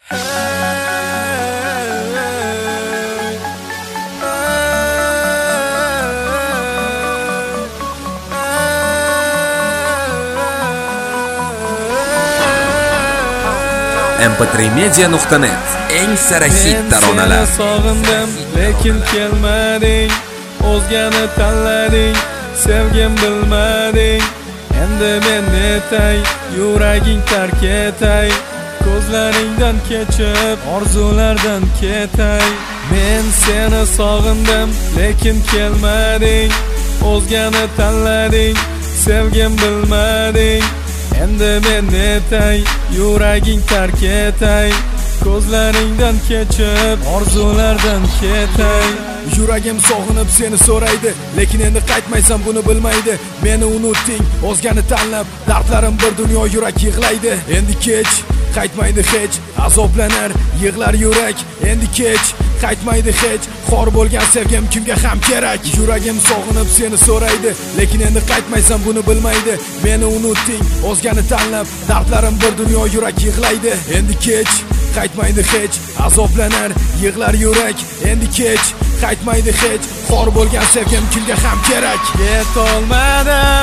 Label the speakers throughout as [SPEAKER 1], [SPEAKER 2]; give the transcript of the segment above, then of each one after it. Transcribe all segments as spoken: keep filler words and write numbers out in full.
[SPEAKER 1] em p tre media nuqta net eng sara hit taronalar.
[SPEAKER 2] Sog'indim lekin kelmading, o'zgani tanlading, sevgim bilmading. Endi men netay, yuraging tark etay, ko'zlaringdan kechib orzulardan ketay. Men seni sog'indim lekin kelmading, o'zgani tanlading, sevgim bilmading. Endi men netay, yuraging tark etay, ko'zlaringdan kechib orzulardan ketay.
[SPEAKER 3] Yuragim sog'inib seni so'raydi, lekin endi qaytmaysan buni bilmaydi. Meni unutding, o'zgani tanlab, dardlarim bir dunyo yurak yig'laydi. Endi kech, qaytmaydi hech, azoblanar, yig'lar yurak. Endi kech, qaytmaydi hech, xor bo'lgan sevgim kimga ham kerak. Yuragim sog'inib seni so'raydi, lekin endi qaytmaysan buni bilmaydi. Meni unutding, o'zgani tanlab, dardlarim bir dunyo yurak yig'laydi. Endi kech, qaytmaydi hech, azoblanar, yig'lar yurak. Endi kech, qaytmaydi hech, xor bo'lgan sevgim kimga ham kerak.
[SPEAKER 2] Yetolmadim,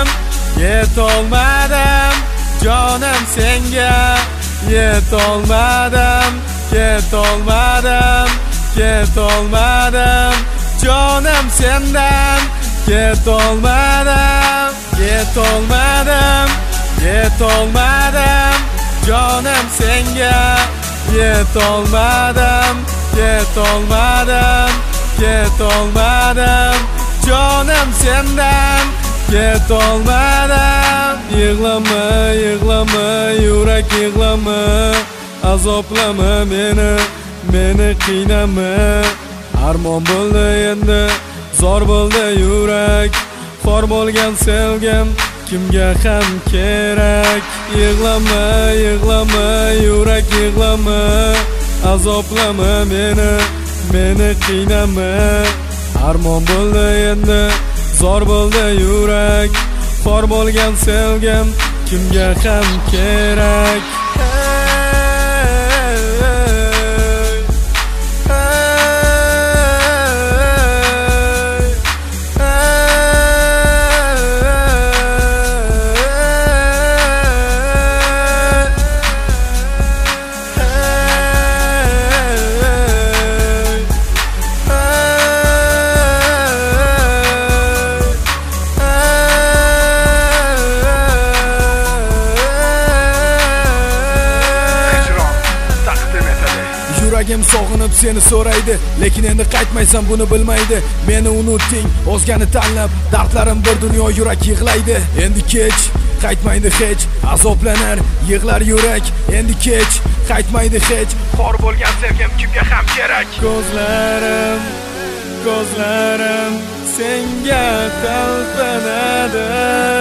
[SPEAKER 2] yetolmadim jonim senga, yetolmadim, yetolmadim, yetolmadim jonim sendan, yetolmadim, yetolmadim, yetolmadim jonim senga, yetolmadim, yetolmadim, yetolmadim jonim sendan, yetolmadim. Yig'lama, yig'lama, yurak yig'lama, azoblama meni, meni qiynama. Armon bo'ldi endi, zor bo'ldi yurak, xor bo'lgan sevgim kimga ham kerak. Yig'lama, yig'lama, yurak yig'lama, azoblama meni, meni qiynama. Armon bo'ldi endi, zor bo'ldi yurak, xor bo'lgan sevgim kimga ham kerak.
[SPEAKER 3] Yuragim sog'inib seni so'raydi, lekin endi qaytmaysan buni bilmaydi. Meni unutding, o'zgani tanlab, dardlarim bir dunyo yurak yig'laydi. Endi kech, qaytmaydi hech, azoblanar, yig'lar yurak. Endi kech, qaytmaydi hech, xor bo'lgan sevgim kimga ham kerak.
[SPEAKER 2] Ko'zlarim, ko'zlarim senga talpinadi,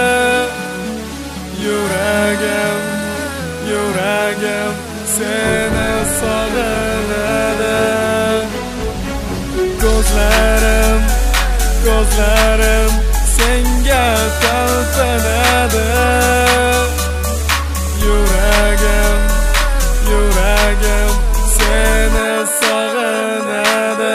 [SPEAKER 2] yuragim, yuragim seni sog'inadi. Ko'zlarim, ko'zlarim senga talpinadi, yuragim, yuragim seni sog'inadi.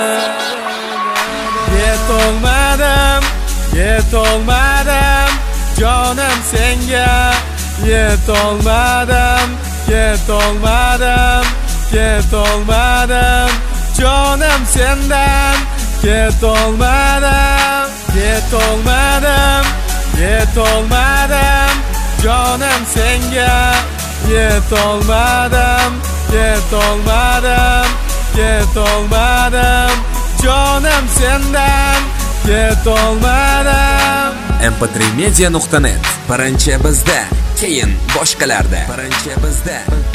[SPEAKER 2] Yetolmadim, yetolmadim jonim senga, yetolmadim, yetolmadim, yetolmadim jonim sendan, yetolmadim, yetolmadim, yetolmadim jonim senga, yetolmadim, yetolmadim, yetolmadim jonim sendan, yetolmadim.
[SPEAKER 1] em p tre media nuqta net birinchi bizda, keyin boshqalarda. Birinchi bizda.